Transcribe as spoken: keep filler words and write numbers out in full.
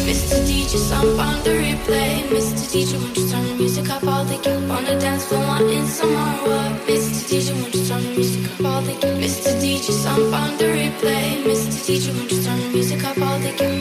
Mister D J, some on the replay. Mister D J, won't you turn the music up? All the girls on the dance floor wanting some more. What? Mister D J, won't you turn the music up? All the girls. Mister D J, some on the replay. Mister D J, won't you turn the music up? All the girls.